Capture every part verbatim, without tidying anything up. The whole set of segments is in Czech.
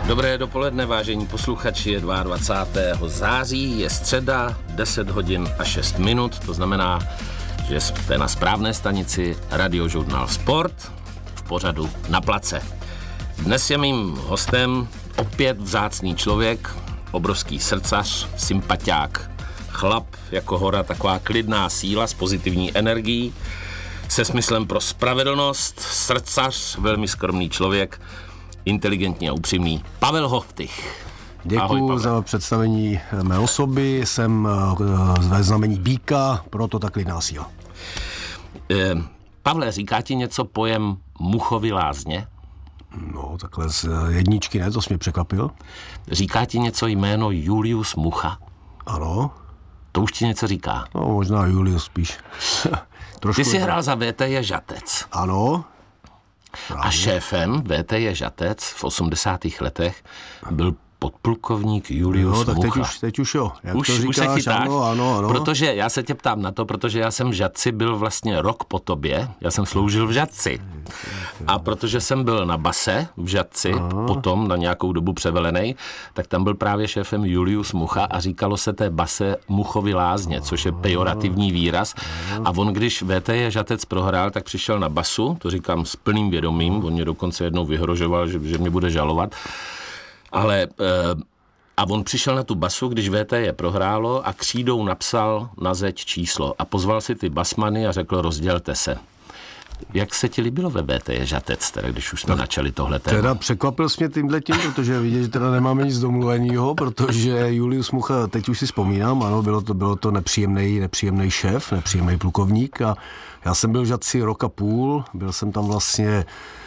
Dobré dopoledne, vážení posluchači, je dvacátého druhého září, je středa, deset hodin a šest minut, to znamená, že jste na správné stanici Radiožurnál Sport v pořadu Na place. Dnes je mým hostem opět vzácný člověk, obrovský srdcař, sympatiák, chlap jako hora, taková klidná síla s pozitivní energií, se smyslem pro spravedlnost, srdcař, velmi skromný člověk, inteligentní a upřímný Pavel Hoftych. Děkuji za představení mé osoby, jsem ve znamení býka, proto tak klidná síla. Eh, Pavle, říká ti něco pojem Muchovy lázně? No, takhle z jedničky ne, to jsi mě překvapil. Říká ti něco jméno Julius Mucha? Ano. To už ti něco říká? No, možná Julius spíš. Ty jsi hrál za V T J Žatec. Ano. Právě. A šéfem V T J Žatec v osmdesátých letech byl podplukovník Julius no, tak Mucha. Teď už, teď už jo. Jak už, to říkáš, už se chytáš? Ano, ano, ano. Protože já se tě ptám na to, protože já jsem v Žatci byl vlastně rok po tobě. Já jsem sloužil v Žatci. A protože jsem byl na base v Žatci, aha, potom na nějakou dobu převelenej, tak tam byl právě šéfem Julius Mucha a říkalo se té base Muchovy lázně, což je pejorativní výraz. A on, když V T J Žatec prohrál, tak přišel na basu, to říkám s plným vědomím, on mě dokonce jednou vyhrožoval, že, že mě bude žalovat. Ale e, a on přišel na tu basu, když V T J prohrálo a křídou napsal na zeď číslo a pozval si ty basmany a řekl, rozdělte se. Jak se ti líbilo ve V T J Žatec, teda, když už jsme načali tohle téma? Teda překvapil jsi mě tímhletím, protože vidět, že teda nemáme nic domluvenýho, protože Julius Mucha, teď už si vzpomínám, ano, bylo to, bylo to nepříjemný, nepříjemný šéf, nepříjemný plukovník a já jsem byl v Žatci rok a půl, byl jsem tam vlastně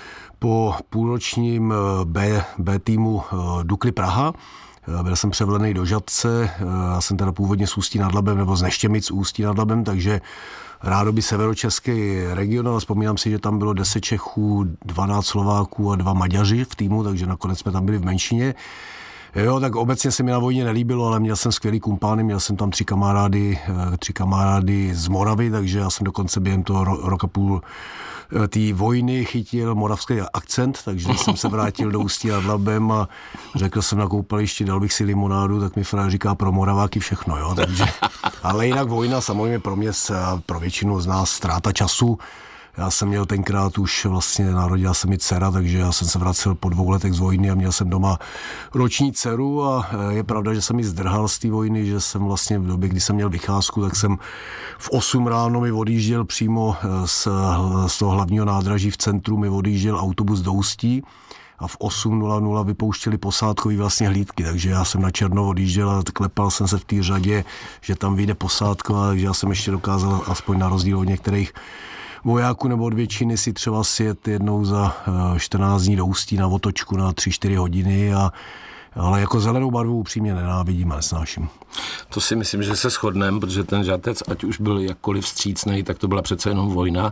po půlročním B, B týmu Dukly Praha. Byl jsem převelený do Žatce, já jsem teda původně z Ústí nad Labem, nebo z Neštěmic Ústí nad Labem, takže rádoby severočeský region, ale vzpomínám si, že tam bylo deset Čechů, dvanáct Slováků a dva Maďaři v týmu, takže nakonec jsme tam byli v menšině. Jo, tak obecně se mi na vojně nelíbilo, ale měl jsem skvělý kumpány, měl jsem tam tři kamarády, tři kamarády z Moravy, takže já jsem dokonce během toho ro- roka půl té vojny chytil moravský akcent, takže jsem se vrátil do Ústí nad Labem a řekl jsem na koupališti, dal bych si limonádu, tak mi fráž říká pro Moraváky všechno, jo, takže, ale jinak vojna samozřejmě pro mě, pro většinu z nás ztráta času. Já jsem měl tenkrát už vlastně, narodila se mi dcera, takže já jsem se vracel po dvou letech z vojny a měl jsem doma roční dceru a je pravda, že jsem mi zdrhal z té vojny, že jsem vlastně v době, kdy jsem měl vycházku, tak jsem v osm ráno mi odjížděl přímo z, z toho hlavního nádraží v centru, mi odjížděl autobus do Ústí a v osm nula nula vypouštěli posádkový vlastně hlídky, takže já jsem na černo odjížděl a klepal jsem se v té řadě, že tam vyjde posádková, takže já jsem ještě dokázal aspoň na rozdíl od některých vojáků nebo od většiny si třeba sjet jednou za čtrnáct dní do Ústí na otočku na tři čtyři hodiny, a, ale jako zelenou barvu upřímně nenávidím a nesnáším. To si myslím, že se shodneme, protože ten Žatec, ať už byl jakkoliv vstřícnej, tak to byla přece jenom vojna.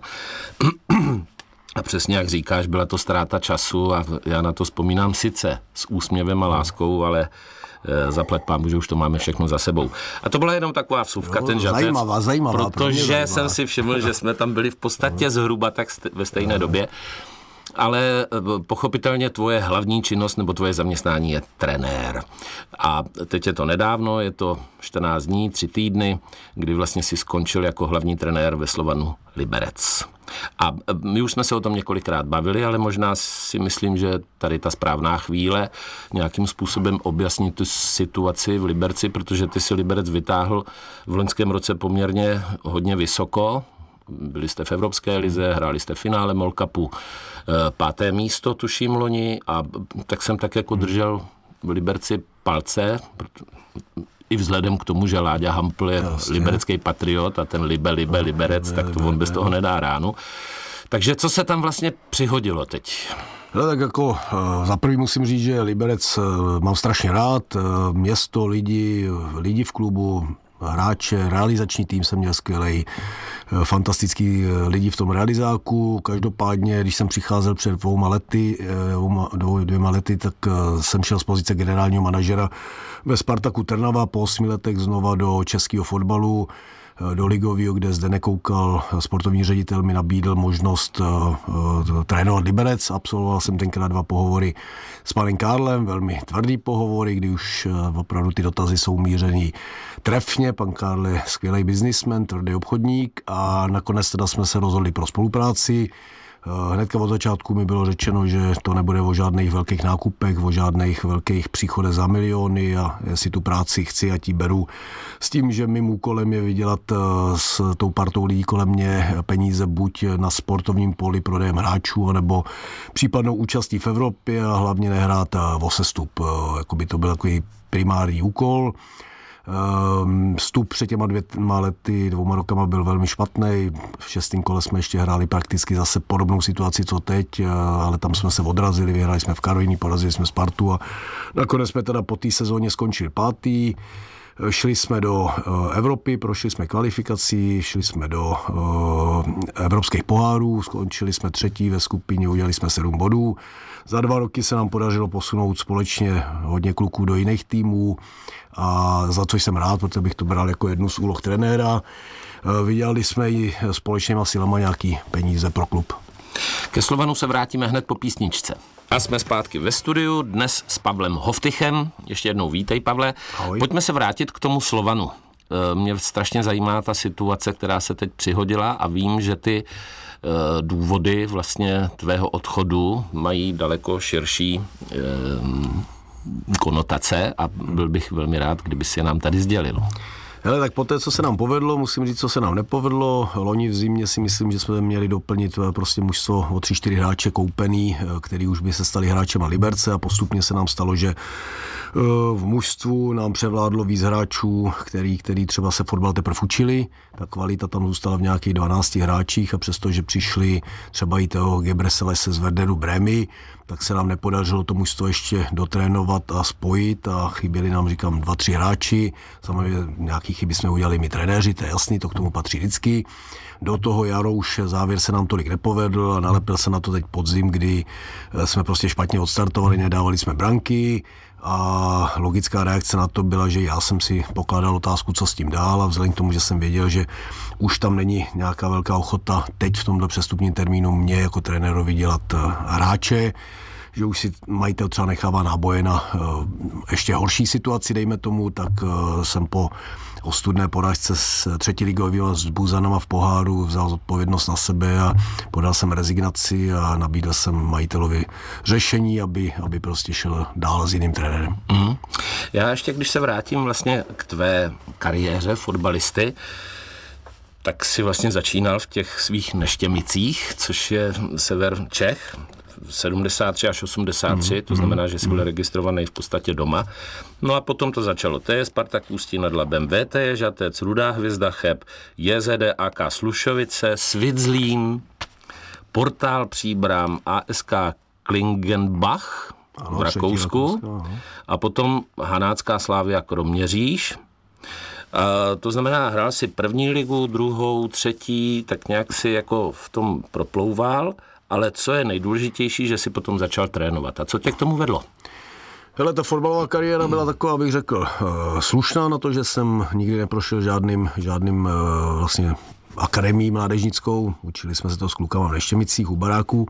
A přesně jak říkáš, byla to ztráta času a já na to vzpomínám sice s úsměvem a láskou, ale zaplet pán, že už to máme všechno za sebou. A to byla jenom taková vsuvka, jo, ten Žatec. Zajímavá, zajímavá. Protože zajímavá. Jsem si všiml, že jsme tam byli v podstatě zhruba tak ve stejné době. Ale pochopitelně tvoje hlavní činnost nebo tvoje zaměstnání je trenér. A teď je to nedávno, je to čtrnáct dní, tři týdny, kdy vlastně si skončil jako hlavní trenér ve Slovanu Liberec. A my už jsme se o tom několikrát bavili, ale možná si myslím, že tady ta správná chvíle nějakým způsobem objasnit tu situaci v Liberci, protože ty si Liberec vytáhl v loňském roce poměrně hodně vysoko. Byli jste v Evropské lize, hráli jste v finále MOL Cupu, páté místo tuším loni, a tak jsem tak jako držel v Liberci palce, i vzhledem k tomu, že Láďa Hampl je Jasně. liberecký patriot a ten Libe, Libe, Liberec, tak to on bez toho nedá ránu. Takže co se tam vlastně přihodilo teď? No, tak jako za prvý musím říct, že Liberec mám strašně rád, město, lidi, lidi v klubu, hráče, realizační tým jsem měl skvělej, fantastický lidi v tom realizáku. Každopádně, když jsem přicházel před dvouma lety, dvou, dvěma lety, tak jsem šel z pozice generálního manažera ve Spartaku Trnava, po osmi letech znova do českého fotbalu. do ligového, kde zde nekoukal. Sportovní ředitel mi nabídl možnost uh, trénovat Liberec. Absolvoval jsem tenkrát dva pohovory s panem Karlem, velmi tvrdý pohovory, kdy už uh, opravdu ty dotazy jsou mířený trefně. Pan Karl je skvělý biznismen, tvrdý obchodník a nakonec teda jsme se rozhodli pro spolupráci. Hnedka od začátku mi bylo řečeno, že to nebude o žádných velkých nákupech, o žádných velkých příchodech za miliony a jestli tu práci chci a ti beru s tím, že mým úkolem je vydělat s tou partou lidí kolem mě peníze buď na sportovním poli prodejem hráčů, nebo případnou účastí v Evropě a hlavně nehrát o sestup. Jakoby to byl takový primární úkol. Vstup před těma dvěma lety, dvouma rokama byl velmi špatný. V šestém kole jsme ještě hráli prakticky zase podobnou situaci, co teď, ale tam jsme se odrazili, vyhráli jsme v Karviní, porazili jsme Spartu a nakonec jsme teda po té sezóně skončili pátý. Šli jsme do Evropy, prošli jsme kvalifikací, šli jsme do evropských pohárů, skončili jsme třetí ve skupině, udělali jsme sedm bodů. Za dva roky se nám podařilo posunout společně hodně kluků do jiných týmů, a za což jsem rád, protože bych to bral jako jednu z úloh trenéra. Vydělali jsme i společnýma silama nějaký peníze pro klub. Ke Slovanu se vrátíme hned po písničce. A jsme zpátky ve studiu, dnes s Pavlem Hovtychem. Ještě jednou vítej, Pavle. Ahoj. Pojďme se vrátit k tomu Slovanu. Mě strašně zajímá ta situace, která se teď přihodila a vím, že ty důvody vlastně tvého odchodu mají daleko širší konotace a byl bych velmi rád, kdyby si je nám tady sdělil. Hele, tak po té, co se nám povedlo, musím říct, co se nám nepovedlo. Loni v zimě si myslím, že jsme měli doplnit prostě mužstvo o tři čtyři hráče koupený, který už by se stali hráčema Liberce a postupně se nám stalo, že v mužstvu nám převládlo víc hráčů, který, který třeba se fotbal teprve učili. Ta kvalita tam zůstala v nějakých dvanácti hráčích a přestože přišli třeba i toho Gebreselese z Werderu Brémy, tak se nám nepodařilo to mužstvo ještě dotrénovat a spojit a chyběli nám, říkám, dva, tři hráči. Samozřejmě nějaký chyby jsme udělali my trenéři, to je jasný, to k tomu patří vždycky. Do toho jaro už závěr se nám tolik nepovedl a nalepil se na to teď podzim, kdy jsme prostě špatně odstartovali, nedávali jsme branky a logická reakce na to byla, že já jsem si pokládal otázku, co s tím dál a vzhledem k tomu, že jsem věděl, že už tam není nějaká velká ochota teď v tomhle přestupním termínu mě jako trenérovi dělat hráče, že už si majitel třeba nechává náboje na ještě horší situaci, dejme tomu, tak jsem po ostudné porážce s třetí ligovým s Buzanama v poháru vzal zodpovědnost na sebe a podal jsem rezignaci a nabídl jsem majitelovi řešení, aby, aby prostě šel dál s jiným trenérem. Mm. Já ještě, když se vrátím vlastně k tvé kariéře fotbalisty, tak si vlastně začínal v těch svých Neštěmicích, což je sever Čech, sedmdesát tři až osmdesát tři, to znamená, že jsi byl registrovaný v podstatě doma. No a potom to začalo T J Spartak Ústí nad Labem, V T J Žatec, Rudá Hvězda Cheb, J Z D A K Slušovice, Svit Zlín, Portál Příbram, A S K Klingenbach v Rakousku a potom Hanácká Slavia Kroměříž. A to znamená, hrál si první ligu, druhou, třetí, tak nějak si jako v tom proplouval. Ale co je nejdůležitější, že si potom začal trénovat. A co tě k tomu vedlo? Hele, ta fotbalová kariéra byla taková, abych řekl, slušná na to, že jsem nikdy neprošel žádným, žádným vlastně akademií mládežnickou. Učili jsme se to s klukama v Neštěmicích, u baráků.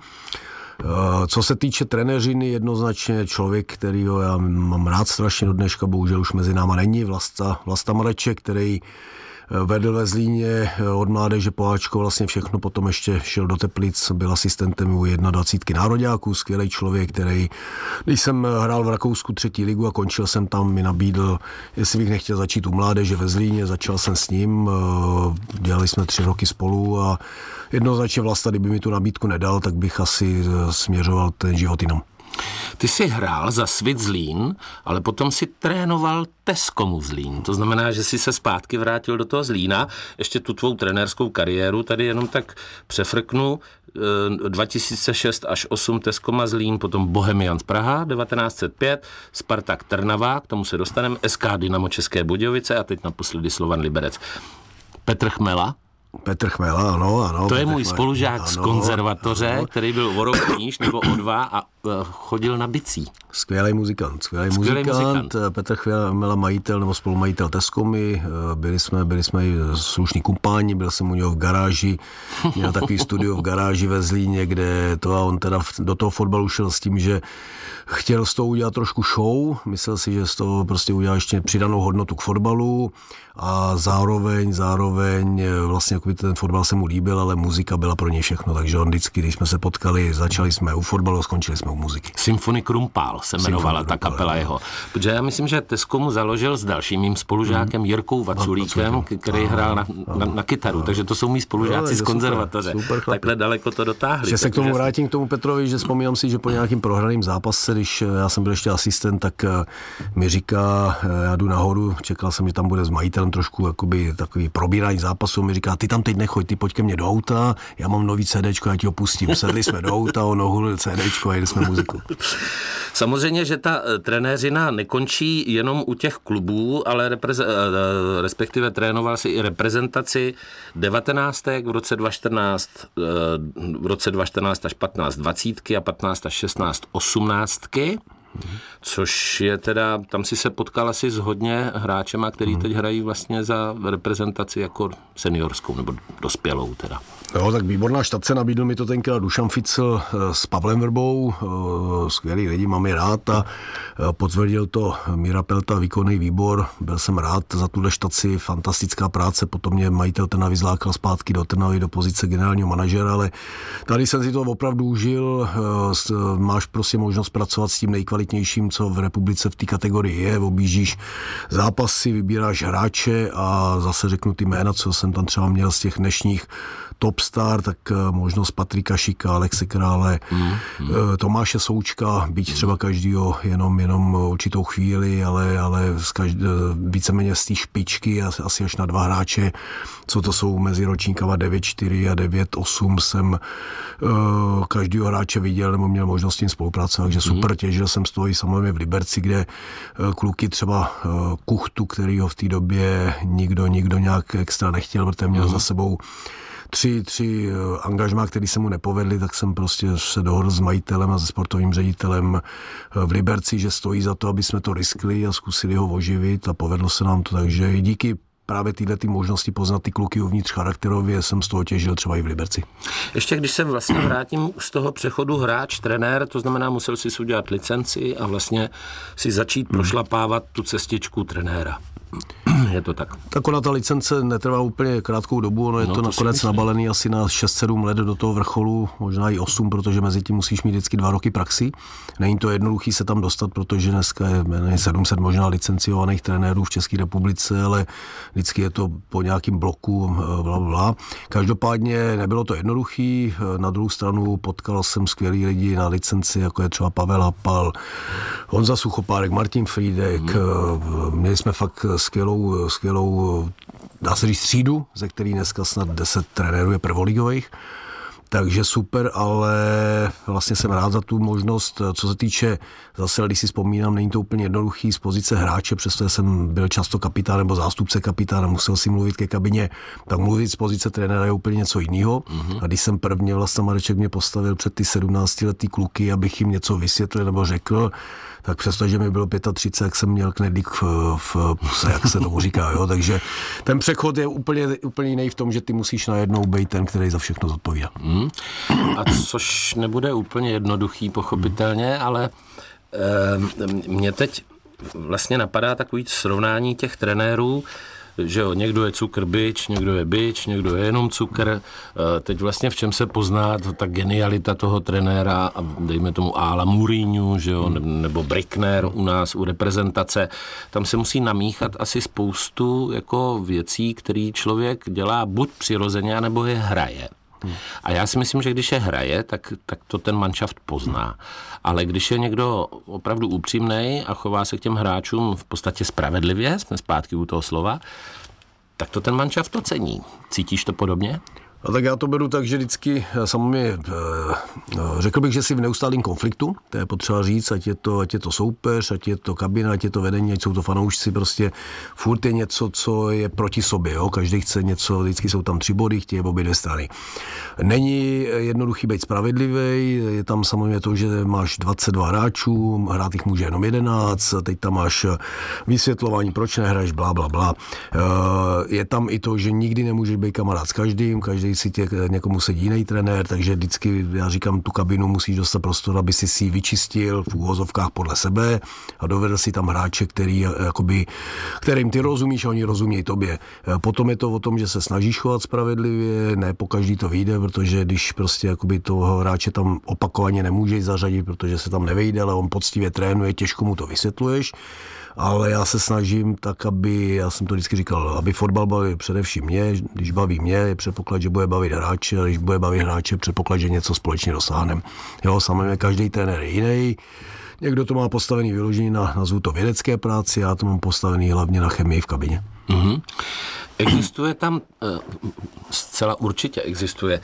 Co se týče trenéřiny, jednoznačně člověk, kterýho já mám rád strašně do dneška, bohužel už mezi náma není, Vlasta, Vlasta Mareček, který vedl ve Zlíně od mládeže po Ačko vlastně všechno, potom ještě šel do Teplic, byl asistentem u jednadvacítky nároďáků, skvělý člověk, který, když jsem hrál v Rakousku třetí ligu a končil jsem tam, mi nabídl, jestli bych nechtěl začít u mládeže ve Zlíně, začal jsem s ním, dělali jsme tři roky spolu a jednoznačně Vlasta, kdyby mi tu nabídku nedal, tak bych asi směřoval ten život jinam. Ty jsi hrál za Svit Zlín, ale potom si trénoval Teskomu Zlín. To znamená, že jsi se zpátky vrátil do toho Zlína. Ještě tu tvou trenérskou kariéru tady jenom tak přefrknu. dva tisíce šest až osm Teskoma Zlín, potom Bohemians Praha devatenáct set pět, Spartak Trnava, k tomu se dostaneme, S K Dynamo České Budějovice a teď naposledy Slovan Liberec. Petr Chmela. Petr Chmela, ano, ano. To Petr je můj Chmela, spolužák ano, z konzervatoře, ano. který byl o rok níž nebo o dva a uh, chodil na bicí. Skvělý muzikant, skvělý, skvělý muzikant. muzikant. Petr Chvěmela, majitel nebo spolumajitel Teskomy. Byli jsme, byli jsme slušní kumpáni, byl jsem u něho v garáži, měl takový studio v garáži ve Zlíně, kde to a on teda do toho fotbalu šel s tím, že chtěl z toho udělat trošku show, myslel si, že z toho prostě udělá ještě přidanou hodnotu k fotbalu a zároveň, zároveň vlastně jako ten fotbal se mu líbil, ale muzika byla pro něj všechno, takže on vždycky, když jsme se potkali, začali jsme u fotbalu, skončili jsme u muziky. Symfony Krumpál se jmenovala ta kapela jeho. Protože já myslím, že Teskomu založil s dalším mým spolužákem mm. Jirkou Vaculíkem, který aha, hrál na, na, na kytaru, aha. takže to jsou mý spolužáci no, z konzervatoře. Super, super Takhle daleko to dotáhli. Že se k tomu vrátím k tomu Petrovi, že vzpomínám si, že po nějakým prohraným zápase, když já jsem byl ještě asistent, tak mi říká, já jdu nahoru, čekal jsem, že tam bude s majitelem trošku jakoby takový probírání zápasu, mi říká, ty tam teď nechoď, ty pojď ke mně do auta, já mám nový CDčko, já ti ho pustím. Sedli jsme do auta, on ohulil CDčko a jeli jsme muziku. Samozřejmě, že ta trenéřina nekončí jenom u těch klubů, ale repreze- respektive trénoval si i reprezentaci devatenáctek v roce dva tisíce čtrnáct, v roce dva tisíce čtrnáct až patnáct dvacítky a patnáct až šestnáct osmnáctky. Což je teda, tam si se potkal asi s hodně hráčema, který teď hrají vlastně za reprezentaci jako seniorskou nebo dospělou teda. Jo, tak výborná štace, nabídl mi to tenkrát Dušan Ficl s Pavlem Vrbou, skvělý lidi, mám je rád a potvrdil to Míra Pelta, výkonný výbor, byl jsem rád za tuhle štaci, fantastická práce, potom mě majitel Trnavy vyzlákal zpátky do Trnavy do pozice generálního manažera, ale tady jsem si to opravdu užil, máš prostě možnost pracovat s tím nejkvalitnějším, co v republice v té kategorii je, objíždíš zápasy, vybíráš hráče a zase řeknu ty jména, co jsem tam třeba měl z těch dnešních top star, tak možnost Patrika Šika, Alexe Krále, mm, mm. Tomáše Součka, byť třeba každýho jenom, jenom určitou chvíli, ale, ale z každé, víceméně z té špičky, asi až na dva hráče, co to jsou mezi ročníkama devět čtyři a devět osm, jsem uh, každýho hráče viděl nebo měl možnost s tím spolupracovat, takže super, mm. těžil jsem z toho i samozřejmě v Liberci, kde uh, kluky třeba uh, Kuchtu, kterýho v té době nikdo, nikdo nějak extra nechtěl, protože měl mm. za sebou tři, tři angažmá, které se mu nepovedly, tak jsem prostě se dohodl s majitelem a se sportovním ředitelem v Liberci, že stojí za to, aby jsme to riskli a zkusili ho oživit a povedlo se nám to, takže i díky právě tyhle ty možnosti poznat ty kluky uvnitř charakterově jsem z toho těžil třeba i v Liberci. Ještě když se vlastně vrátím z toho přechodu hráč, trenér, to znamená musel si udělat licenci a vlastně si začít hmm. prošlapávat tu cestičku trenéra. Je to tak. Tak ona ta licence netrvá úplně krátkou dobu, ono je no, to, to nakonec nabalený asi na šest sedm let do toho vrcholu, možná i osm, protože mezi tím musíš mít vždycky dva roky praxi. Není to jednoduchý se tam dostat, protože dneska je sedm set možná licenciovaných trenérů v České republice, ale vždycky je to po nějakým bloku, bla, bla. Každopádně nebylo to jednoduchý, na druhou stranu potkal jsem skvělý lidi na licenci, jako je třeba Pavel Hapal, Honza Suchopárek, Martin Frýdek, hmm. měli jsme fakt skvělou, skvělou, dá se říct, třídu, ze který dneska snad deset trenérů je prvoligových. Takže super, ale vlastně jsem rád za tu možnost, co se týče, zase, když si vzpomínám, není to úplně jednoduchý z pozice hráče, přestože jsem byl často kapitán nebo zástupce kapitána, musel si mluvit ke kabině, tak mluvit z pozice trenéra je úplně něco jiného. Mm-hmm. A když jsem prvně, vlastně Mareček mě postavil před ty sedmnáctiletý kluky, abych jim něco vysvětlil nebo řekl, tak přestože mi bylo třicet pět, jak jsem měl knedlík v, v puse, jak se tomu říká. Jo? Takže ten přechod je úplně, úplně jiný v tom, že ty musíš najednou být ten, který za všechno zodpovídá. Hmm. A což nebude úplně jednoduchý, pochopitelně, hmm. ale e, mě teď vlastně napadá takový srovnání těch trenérů, že jo, někdo je cukr bič, někdo je bič, někdo je jenom cukr. Teď vlastně v čem se pozná ta genialita toho trenéra a dejme tomu Ála Mourinho, že jo, nebo Brickner u nás, u reprezentace. Tam se musí namíchat asi spoustu jako věcí, které člověk dělá buď přirozeně, nebo je hraje. A já si myslím, že když je hraje, tak, tak to ten manšaft pozná. Ale když je někdo opravdu upřímnej a chová se k těm hráčům v podstatě spravedlivě, jsme zpátky u toho slova, tak to ten manšaft to cení. Cítíš to podobně? A tak já to beru tak, že vždycky samozřejmě řekl bych, že si v neustálém konfliktu, to je potřeba říct, ať je to, ať je to soupeř, ať je to kabina, ať je to vedení, ať jsou to fanoušci, prostě furt je něco, co je proti sobě, jo? Každý chce něco, vždycky jsou tam tři body, chtějí obě dvě strany. Není jednoduchý být spravedlivý, je tam samozřejmě to, že máš dvacet dva hráčů, hrát jich může jenom jedenáct, teď tam máš vysvětlování, proč nehraješ, blá, blá, blá. Je tam i to, že nikdy nemůžeš být kamarád s každým, každý si tě, někomu sedí jiný trenér, takže vždycky, já říkám, tu kabinu musíš dostat prostor, aby si si vyčistil v úvozovkách podle sebe a dovedl si tam hráče, který, jakoby, kterým ty rozumíš a oni rozumějí tobě. Potom je to o tom, že se snažíš chovat spravedlivě, ne po každý to vyjde, protože když prostě jakoby toho hráče tam opakovaně nemůžeš zařadit, protože se tam nevejde, ale on poctivě trénuje, těžko mu to vysvětluješ. Ale já se snažím tak, aby, já jsem to vždycky říkal, aby fotbal bavil především mě, když baví mě, je předpoklad, že bude bavit hráče, a když bude bavit hráče, předpoklad, že něco společně dosáhneme. Jo, samozřejmě každý trenér je jiný. Někdo to má postavený vyložený na, nazvu to vědecké práci, já to mám postavený hlavně na chemii v kabině. Mm-hmm. Existuje tam, zcela určitě existuje,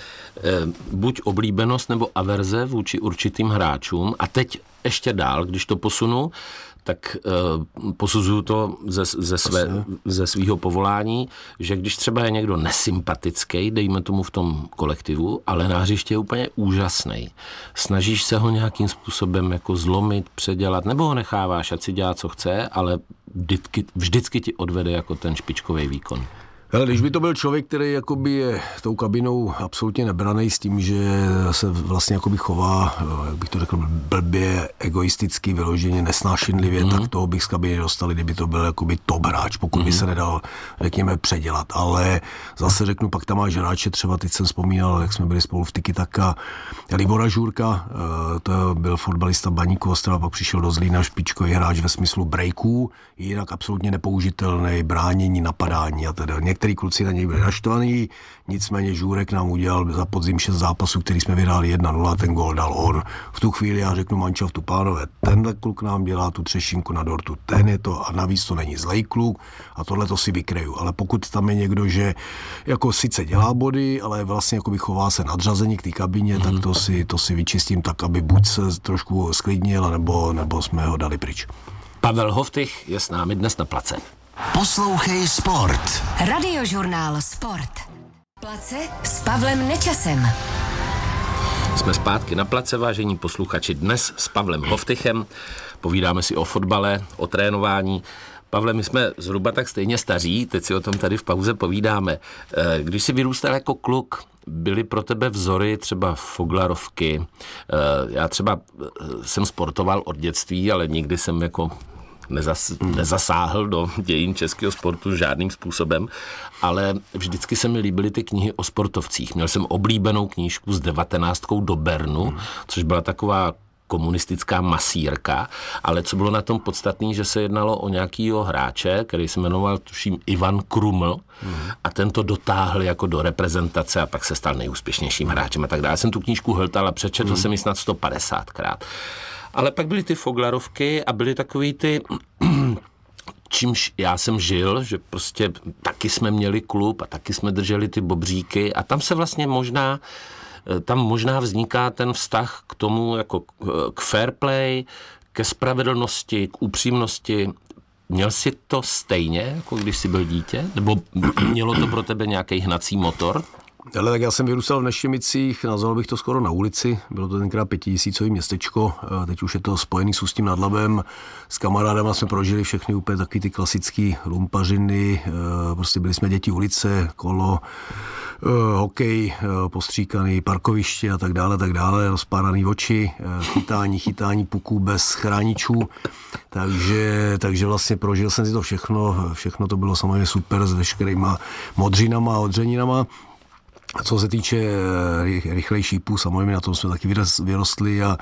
buď oblíbenost nebo averze vůči určitým hráčům a teď ještě dál, když to posunu, tak uh, posuzuju to ze, ze, své, ze svýho povolání, že když třeba je někdo nesympatický, dejme tomu v tom kolektivu, ale na hřiště je úplně úžasný. Snažíš se ho nějakým způsobem jako zlomit, předělat, nebo ho necháváš, ať si dělá, co chce, ale vždycky, vždycky ti odvede jako ten špičkový výkon. Hele, když by to byl člověk, který jakoby je tou kabinou absolutně nebranej s tím, že se vlastně jakoby chová, jak bych to řekl, blbě, egoisticky, vyloženě, nesnášenlivě, mm-hmm. tak toho bych z kabiny dostali, kdyby to byl jakoby top hráč, pokud mm-hmm. by se nedal, řekněme, předělat. Ale zase řeknu, pak tam máš hráče, třeba teď jsem vzpomínal, jak jsme byli spolu v Tiki Taka, Libora Žůrka, to byl fotbalista Baníku Ostrava, pak přišel do Zlína, špičkový hráč ve smyslu breaků, jinak absolutně nepoužitelný, bránění, napadání a teda. Některý kluci na něj byli naštvaný, nicméně Žůrek nám udělal za podzim šest zápasů, který jsme vyhráli jedna nula, ten gól dal on. V tu chvíli já řeknu manšaftu, pánové, tenhle kluk nám dělá tu třešinku na dortu, ten je to a navíc to není zlej kluk a tohle to si vykryju. Ale pokud tam je někdo, že jako sice dělá body, ale vlastně jako chová se nadřazení k té kabině, mm-hmm. tak to si, to si vyčistím tak, aby buď se trošku sklidnil, nebo, nebo jsme ho dali pryč. Pavel Hoftych je s námi dnes na place. Poslouchej Sport. Radiožurnál Sport. Place s Pavlem Nečasem. Jsme zpátky na place, vážení posluchači, dnes s Pavlem Hoftychem. Povídáme si o fotbale, o trénování. Pavle, my jsme zhruba tak stejně staří, teď si o tom tady v pauze povídáme. Když jsi vyrůstal jako kluk, byly pro tebe vzory třeba Foglarovky. Já třeba jsem sportoval od dětství, ale nikdy jsem jako nezas, nezasáhl do dějin českého sportu žádným způsobem, ale vždycky se mi líbily ty knihy o sportovcích. Měl jsem oblíbenou knížku s devatenáctkou do Bernu, což byla taková komunistická masírka, ale co bylo na tom podstatný, že se jednalo o nějakýho hráče, který se jmenoval, tuším, Ivan Kruml, mm. a ten to dotáhl jako do reprezentace a pak se stal nejúspěšnějším hráčem a tak dále. Já jsem tu knížku hltal a přečetl mm. jsem ji snad sto padesátkrát. Ale pak byly ty Foglarovky a byly takový ty, čímž já jsem žil, že prostě taky jsme měli klub a taky jsme drželi ty bobříky a tam se vlastně možná tam možná vzniká ten vztah k tomu, jako k fair play, ke spravedlnosti, k upřímnosti. Měl jsi to stejně, jako když jsi byl dítě? Nebo mělo to pro tebe nějaký hnací motor? Ale tak já jsem vyrůstal v Neštěmicích, nazval bych to skoro na ulici, bylo to tenkrát pětitisícový městečko, teď už je to spojený s Ústím nad Labem, s kamarádama jsme prožili všechny úplně taky ty klasický lumpařiny, prostě byli jsme děti ulice, kolo, hokej, postříkaný parkoviště a tak dále, tak dále, rozpáraný oči, chytání, chytání puků bez chráničů, takže, takže vlastně prožil jsem si to všechno, všechno to bylo samozřejmě super s veškerýma modřinama a odřeninama. Co se týče rychlejší šípů, samozřejmě na tom jsme taky vyrostli a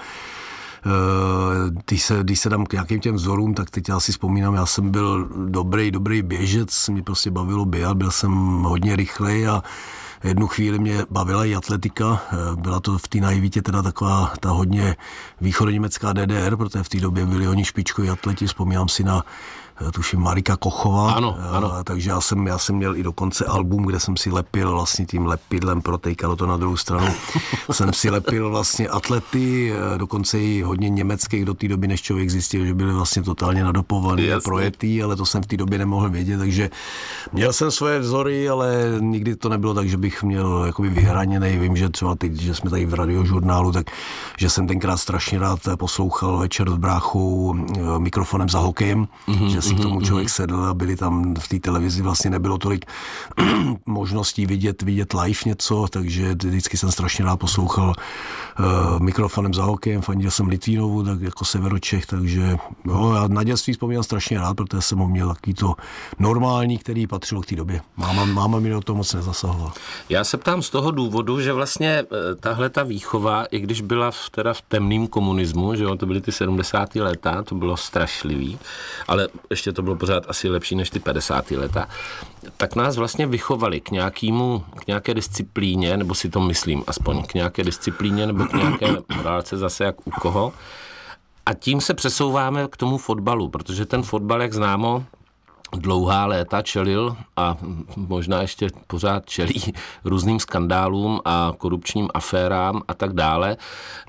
když se, když se dám k nějakým těm vzorům, tak teď já si vzpomínám, já jsem byl dobrý, dobrý běžec, mě prostě bavilo běhat, byl jsem hodně rychlej a jednu chvíli mě bavila i atletika, byla to v té Najvítě teda taková ta hodně východoněmecká D D R, protože v té době byli oni špičkoví atleti, vzpomínám si na tuším Marika Kochová. Ano, ano. Takže já jsem, já jsem měl i dokonce album, kde jsem si lepil vlastně tím lepidlem, protejkalo to na druhou stranu. Jsem si lepil vlastně atlety, dokonce i hodně německých do té doby, než člověk zjistil, že byli vlastně totálně nadopovaný a projetý, ale to jsem v té době nemohl vědět, takže měl jsem svoje vzory, ale nikdy to nebylo tak, že bych měl jakoby vyhraněnej. Vím, že třeba teď, že jsme tady v Radiožurnálu, tak že jsem tenkrát strašně rád poslouchal večer s bráchou mikrofonem za hokejem, mm-hmm, že si k tomu člověk sedl a byli tam v té televizi, vlastně nebylo tolik možností vidět, vidět live něco, takže vždycky jsem strašně rád poslouchal uh, mikrofonem za hokejem, fandil jsem Litvínovu, tak jako Severočech, takže jo, já na dětství vzpomínám strašně rád, protože jsem ho měl takový to normální, který patřilo k té době. Máma, máma mi do toho moc nezasahovala. Já se ptám z toho důvodu, že vlastně tahle ta výchova, i když byla v, teda v temným komunismu, že jo, to byly ty sedmdesátá léta, to bylo strašlivý, ale ještě to bylo pořád asi lepší než ty padesátá léta, tak nás vlastně vychovali k nějakému, k nějaké disciplíně, nebo si to myslím aspoň, k nějaké disciplíně, nebo k nějaké morálce zase jak u koho. A tím se přesouváme k tomu fotbalu, protože ten fotbal, jak známo, dlouhá léta čelil a možná ještě pořád čelí různým skandálům a korupčním aférám a tak dále,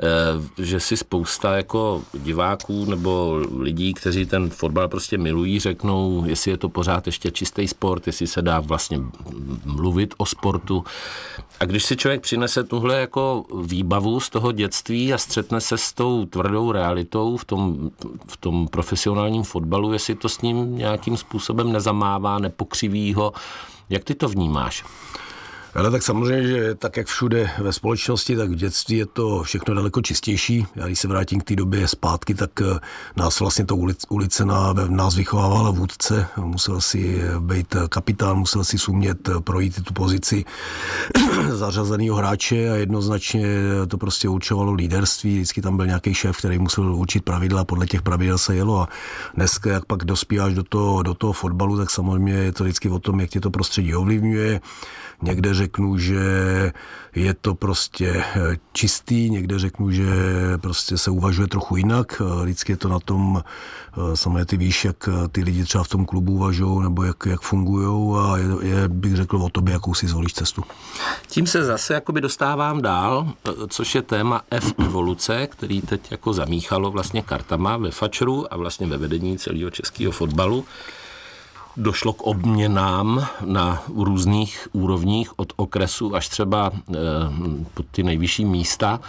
že si spousta jako diváků nebo lidí, kteří ten fotbal prostě milují, řeknou, jestli je to pořád ještě čistý sport, jestli se dá vlastně mluvit o sportu. A když si člověk přinese tuhle jako výbavu z toho dětství a střetne se s tou tvrdou realitou v tom, v tom profesionálním fotbalu, jestli to s ním nějakým způsobem nezamává, nepokřiví ho. Jak ty to vnímáš? Ale tak samozřejmě, že tak jak všude ve společnosti, tak v dětství je to všechno daleko čistější. Já když se vrátím k té době zpátky, tak nás vlastně to ulice, ulice nás vychovávala vůdce. Musel si být kapitán, musel si sumět projít tu pozici zařazeného hráče a jednoznačně to prostě určovalo líderství. Vždycky tam byl nějaký šéf, který musel určit pravidla, podle těch pravidel se jelo a dneska, jak pak dospíváš do toho, do toho fotbalu, tak samozřejmě je to vždycky o tom, jak tě to prostředí ovlivňuje. Někde řeknu, že je to prostě čistý, někde řeknu, že prostě se uvažuje trochu jinak. Vždycky je to na tom, samozřejmě ty víš, jak ty lidi třeba v tom klubu uvažují, nebo jak, jak fungují a je, je, bych řekl o tobě, jakou si zvolíš cestu. Tím se zase jakoby dostávám dál, což je téma F-evoluce, který teď jako zamíchalo vlastně kartama ve Fačru a vlastně ve vedení celého českého fotbalu. Došlo k obměnám na různých úrovních od okresu až třeba e, pod ty nejvyšší místa.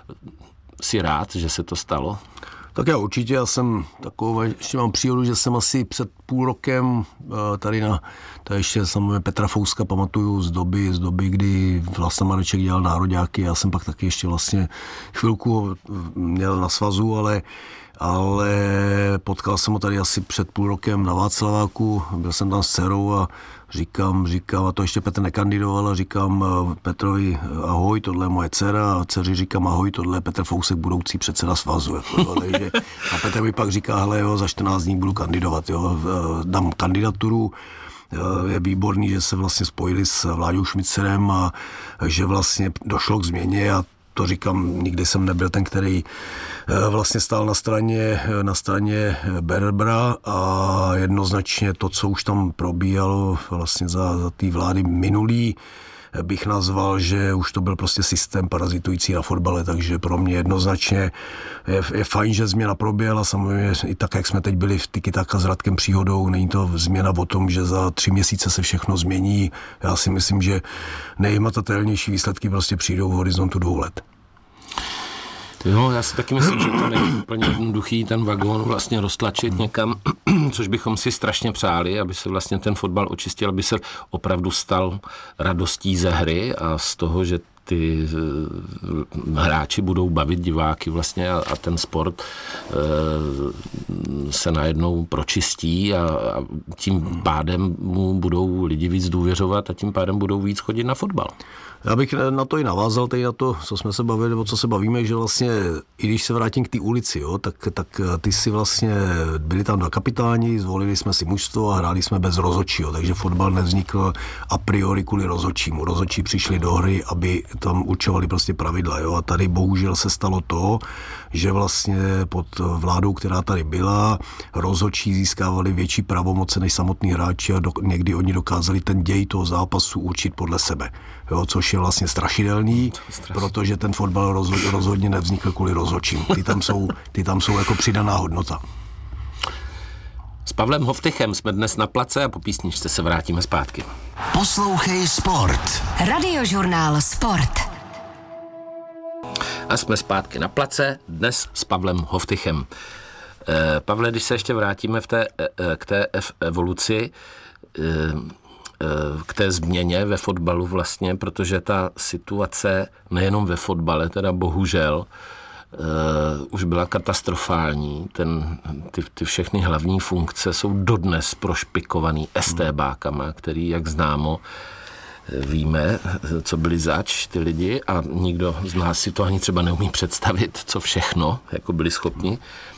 Jsi rád, že se to stalo? Tak já určitě, já jsem takovou, ještě mám příhodu, že jsem asi před půl rokem tady na, tady ještě samozřejmě Petra Fouska pamatuju z doby, z doby, kdy Vlasta Mareček dělal nároďáky, já jsem pak taky ještě vlastně chvilku měl na svazu, ale ale potkal jsem ho tady asi před půl rokem na Václaváku, byl jsem tam s dcerou a říkám, říkám, a to ještě Petr nekandidoval, a říkám Petrovi ahoj, tohle je moje dcera, a dceři říkám ahoj, tohle je Petr Fousek, budoucí předseda svazu. Jako, takže, a Petr mi pak říká, hele jo, za čtrnáct dní budu kandidovat, jo, dám kandidaturu. Je výborný, že se vlastně spojili s Vláďou Šmicerem a že vlastně došlo k změně a to říkám, nikdy jsem nebyl ten, který vlastně stál na straně, na straně Berbera a jednoznačně to, co už tam probíhalo vlastně za, za té vlády minulý, bych nazval, že už to byl prostě systém parazitující na fotbale, takže pro mě jednoznačně je, je fajn, že změna proběhla, samozřejmě i tak, jak jsme teď byli v tiki-taka s Radkem Příhodou, není to změna o tom, že za tři měsíce se všechno změní. Já si myslím, že nejhmatatelnější výsledky prostě přijdou v horizontu dvou let. Jo, já si taky myslím, že to není úplně jednoduchý ten vagón vlastně roztlačit někam, což bychom si strašně přáli, aby se vlastně ten fotbal očistil, aby se opravdu stal radostí ze hry a z toho, že ty hráči budou bavit diváky vlastně a, a ten sport e, se najednou pročistí a, a tím pádem mu budou lidi víc důvěřovat a tím pádem budou víc chodit na fotbal. Já bych na to i navázal, tady na to, co jsme se bavili, nebo co se bavíme, že vlastně, i když se vrátím k té ulici, jo, tak, tak ty si vlastně, byli tam dva kapitáni, zvolili jsme si mužstvo a hráli jsme bez rozhodčího, takže fotbal nevznikl a priori kvůli rozhodčímu. Rozhodčí přišli do hry, aby tam určovali prostě pravidla, jo, a tady bohužel se stalo to, že vlastně pod vládou, která tady byla, rozhodčí získávali větší pravomoce než samotný hráči a do, někdy oni dokázali ten děj toho zápasu určit podle sebe, jo, což je vlastně strašidelný, protože ten fotbal rozhodně, rozhodně nevznikl kvůli rozhodčím. Ty tam jsou, ty tam jsou jako přidaná hodnota. S Pavlem Hovtychem jsme dnes na place a po písničce se vrátíme zpátky. Poslouchej Sport. Radiožurnál Sport. A jsme zpátky na place, dnes s Pavlem Hovtychem. Eh, Pavle, když se ještě vrátíme v té, eh, k té evoluci, eh, k té změně ve fotbalu vlastně, protože ta situace nejenom ve fotbale, teda bohužel, uh, už byla katastrofální. Ten, ty, ty všechny hlavní funkce jsou dodnes prošpikovaný estébákama, který, jak známo, víme, co byli zač ty lidi a nikdo z nás si to ani třeba neumí představit, co všechno jako byli schopni.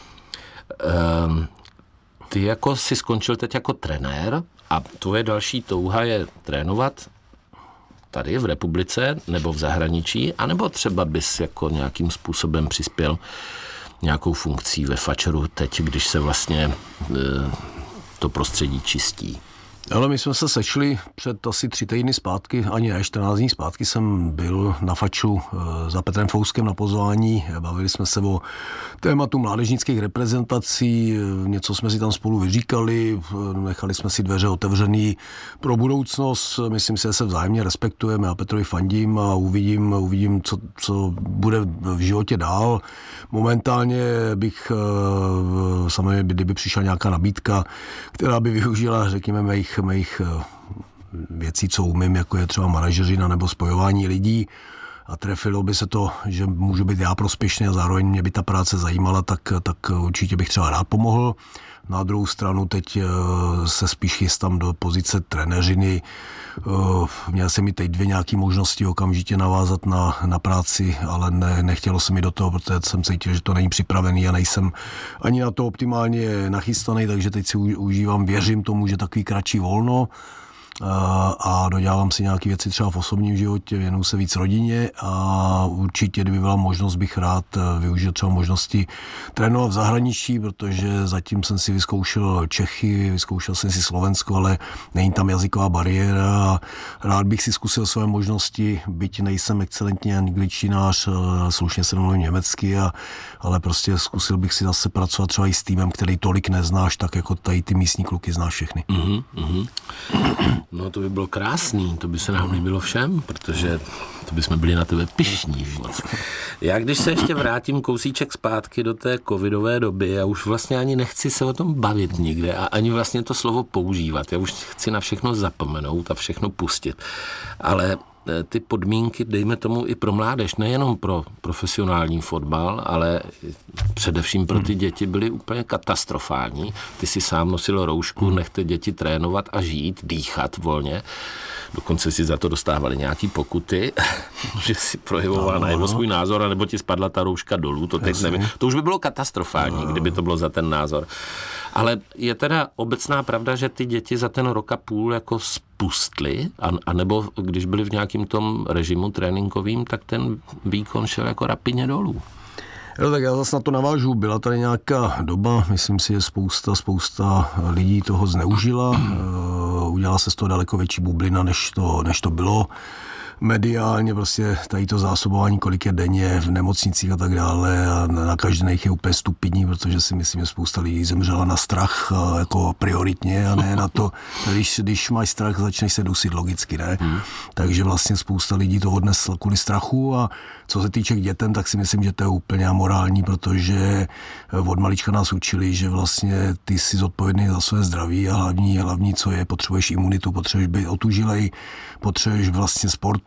Uh, ty jako si skončil teď jako trenér, a tvoje další touha je trénovat tady v republice nebo v zahraničí, anebo třeba bys jako nějakým způsobem přispěl nějakou funkcí ve Fačeru teď, když se vlastně e, to prostředí čistí? Ale my jsme se sešli před asi tři týdny zpátky, ani ne, čtrnáct dní zpátky jsem byl na Faču za Petrem Fouskem na pozvání. Bavili jsme se o tématu mládežnických reprezentací, něco jsme si tam spolu vyříkali, nechali jsme si dveře otevřený pro budoucnost. Myslím si, že se vzájemně respektujeme, já Petrovi fandím a uvidím, uvidím co, co bude v životě dál. Momentálně bych, samozřejmě, kdyby přišla nějaká nabídka, která by využila, řekněme, mých mých věcí, co umím, jako je třeba manažeřina nebo spojování lidí a trefilo by se to, že můžu být já prospěšný a zároveň mě by ta práce zajímala, tak, tak určitě bych třeba rád pomohl. Na druhou stranu teď se spíš chystám do pozice trenéřiny. Měl jsem mi teď dvě nějaké možnosti okamžitě navázat na, na práci, ale ne, nechtělo se mi do toho, protože jsem cítil, že to není připravený a nejsem ani na to optimálně nachystaný, takže teď si užívám, věřím tomu, že takový kratší volno a dodělávám si nějaké věci třeba v osobním životě, věnuju se víc rodině a určitě, kdyby byla možnost, bych rád využil třeba možnosti trénovat v zahraničí, protože zatím jsem si vyzkoušel Čechy, vyzkoušel jsem si Slovensko, ale není tam jazyková bariéra a rád bych si zkusil své možnosti, byť nejsem excelentní angličtinář, slušně se mluvím německy, a, ale prostě zkusil bych si zase pracovat třeba i s týmem, který tolik neznáš, tak jako tady ty místní kluky znáš všechny. Mm-hmm, mm-hmm. No to by bylo krásný, to by se nám líbilo všem, protože to by jsme byli na tebe pyšní. Já když se ještě vrátím kousíček zpátky do té covidové doby, já už vlastně ani nechci se o tom bavit nikde a ani vlastně to slovo používat. Já už chci na všechno zapomenout a všechno pustit. Ale ty podmínky, dejme tomu i pro mládež, nejenom pro profesionální fotbal, ale především pro ty děti byly úplně katastrofální. Ty si sám nosil roušku, nechte děti trénovat a žít, dýchat volně. Dokonce si za to dostávali nějaký pokuty, že si projevoval na jedno svůj názor, anebo ti spadla ta rouška dolů, to teď nevím. To už by bylo katastrofální, kdyby to bylo za ten názor. Ale je teda obecná pravda, že ty děti za ten rok a půl jako spustly, anebo když byli v nějakým tom režimu tréninkovým, tak ten výkon šel jako rapidně dolů. Jo, tak já zase na to navážu. Byla tady nějaká doba, myslím si, že spousta, spousta lidí toho zneužila. Udělala se z toho daleko větší bublina, než to, než to bylo. Mediálně prostě tady to zásobování, kolik je denně v nemocnicích a tak dále a na každý je úplně stupidní, protože si myslím, že spousta lidí zemřela na strach jako prioritně a ne na to, když, když máš strach, začneš se dusit logicky, ne? Hmm. Takže vlastně spousta lidí to odnesla kvůli strachu a co se týče k dětem, tak si myslím, že to je úplně amorální, protože od malička nás učili, že vlastně ty jsi zodpovědný za své zdraví a hlavní, hlavní co je, potřebuješ imunitu, potřebuješ být otužilej, potřebuješ vlastně sportovat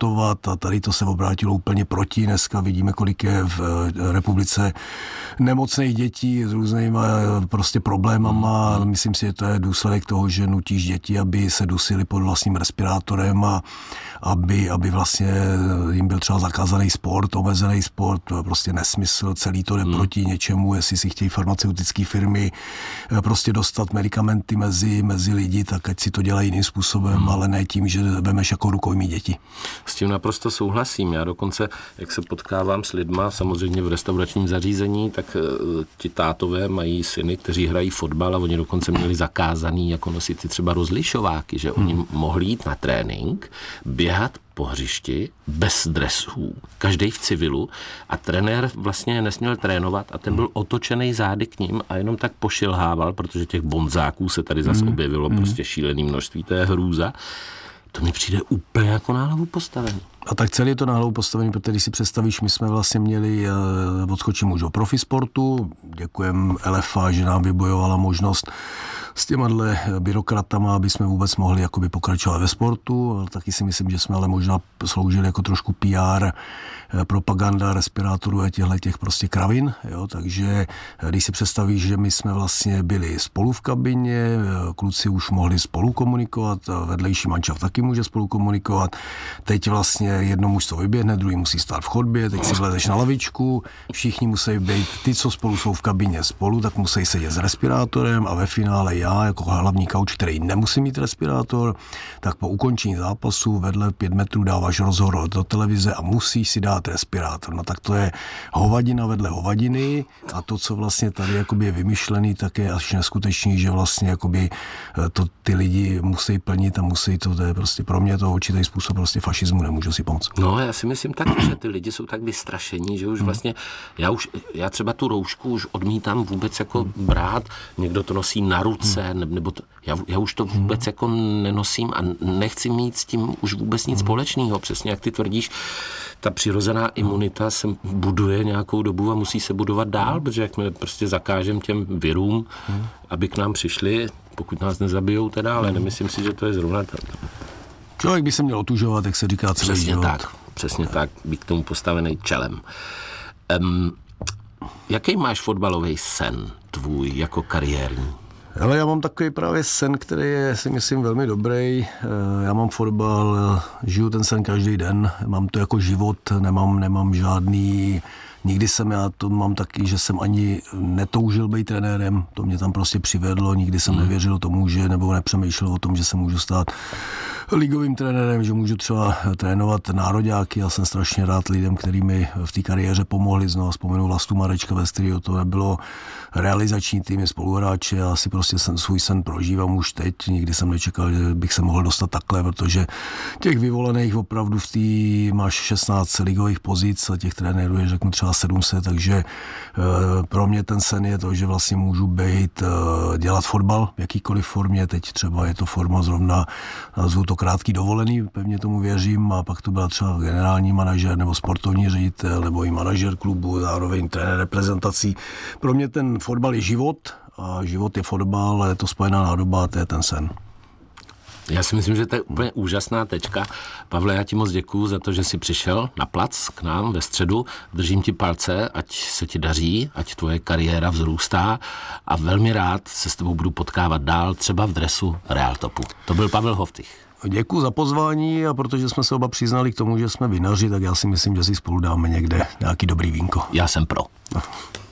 sportovat a tady to se obrátilo úplně proti. Dneska vidíme, kolik je v republice nemocných dětí s různýma prostě problémama. Myslím si, že to je důsledek toho, že nutíš děti, aby se dusili pod vlastním respirátorem a aby, aby vlastně jim byl třeba zakázaný sport, omezený sport, prostě nesmysl, celý to jde hmm. proti něčemu, jestli si chtějí farmaceutické firmy prostě dostat medicamenty mezi, mezi lidi, tak ať si to dělají jiným způsobem, hmm. ale ne tím, že vemeš jako rukojmí děti. S tím naprosto souhlasím. Já dokonce, jak se potkávám s lidma, samozřejmě v restauračním zařízení, tak ti tátové mají syny, kteří hrají fotbal a oni dokonce měli zakázaný jako nosit ty třeba rozlišováky, že oni hmm. mohli jít na trénink, běhat po hřišti bez dresů, každý v civilu a trenér vlastně nesměl trénovat a ten byl otočený zády k ním a jenom tak pošilhával, protože těch bonzáků se tady zase objevilo mm. prostě šílený množství, to je hrůza. To mi přijde úplně jako na hlavu postavený. A tak celý je to na hlavu postavený, protože když si představíš, my jsme vlastně měli, odskočím už do profisportu, děkujem L F A, že nám vybojovala možnost s těmahle byrokratama, aby jsme vůbec mohli jakoby pokračovat ve sportu. Taky si myslím, že jsme ale možná sloužili jako trošku P R, propaganda respirátorů a těchto těch prostě kravin. Jo? Takže když si představíš, že my jsme vlastně byli spolu v kabině, kluci už mohli spolu komunikovat, vedlejší mančaft taky může spolu komunikovat. Teď vlastně jedno mužstvo vyběhne, druhý musí stát v chodbě, teď si vlezeš na lavičku, všichni musí být, ty, co spolu jsou v kabině spolu, tak musí sedět s respirátorem a ve finále já, jako hlavní kauč, který nemusí mít respirátor, tak po ukončení zápasu vedle pět metrů dáváš rozhovor do televize a musíš si dát respirátor. No tak to je hovadina vedle hovadiny a to, co vlastně tady jakoby je vymyšlený, tak je až neskutečný, že vlastně jakoby to ty lidi musí plnit a musí to, to je prostě pro mě to určitý způsob prostě fašismu, nemůžu si pomoct. No, já si myslím taky, že ty lidi jsou tak vystrašení, že už vlastně, já už, já třeba tu roušku už odmítám vůbec jako brát, někdo to nosí na ruce, nebo to, já, já už to vůbec jako nenosím a nechci mít s tím už vůbec nic společného, přesně jak ty tvrdíš, ta přirozená imunita se buduje nějakou dobu a musí se budovat dál, protože jak my prostě zakážeme těm virům, aby k nám přišli, pokud nás nezabijou teda, ale nemyslím si, že to je zrovna tak. Člověk by se měl otužovat, jak se říká celý Přesně život. tak, přesně tak, být k tomu postavený čelem. Um, jaký máš fotbalový sen tvůj jako kariérní? Ale já mám takový právě sen, který je, si myslím, velmi dobrý. Já mám fotbal, žiju ten sen každý den, mám to jako život, nemám, nemám žádný... Nikdy jsem, já to mám taky, že jsem ani netoužil být trenérem, to mě tam prostě přivedlo, nikdy jsem nevěřil tomu, že, nebo nepřemýšlel o tom, že se můžu stát ligovým trenérem, že můžu třeba trénovat nároďáky. Já jsem strašně rád lidem, kteří mi v té kariéře pomohli. Znovu vzpomenu Vlastu Marečka ve Styriu, to nebylo realizační tým, spoluhráče. Já si prostě sen, svůj sen prožívám už teď. Nikdy jsem nečekal, že bych se mohl dostat takhle, protože těch vyvolených opravdu v té máš šestnáct ligových pozic a těch trenérů je, řeknu, třeba sedm set, takže e, pro mě ten sen je to, že vlastně můžu být, e, dělat fotbal v jakýkoliv formě. Teď třeba je to forma zrovna, nazvu to krátký dovolený, pevně tomu věřím, a pak to byla třeba generální manažer nebo sportovní ředitel nebo i manažer klubu, zároveň trenér reprezentací. Pro mě ten fotbal je život a život je fotbal, ale je to spojená nádoba a to je ten sen. Já si myslím, že to je úplně úžasná tečka. Pavle, já ti moc děkuju za to, že jsi přišel na plac k nám ve středu. Držím ti palce, ať se ti daří, ať tvoje kariéra vzrůstá a velmi rád se s tebou budu potkávat dál, třeba v dresu Real Topu. To byl Pavel Hoftych. Děkuji za pozvání a protože jsme se oba přiznali k tomu, že jsme vinaři, tak já si myslím, že si spolu dáme někde nějaký dobrý vínko. Já jsem pro.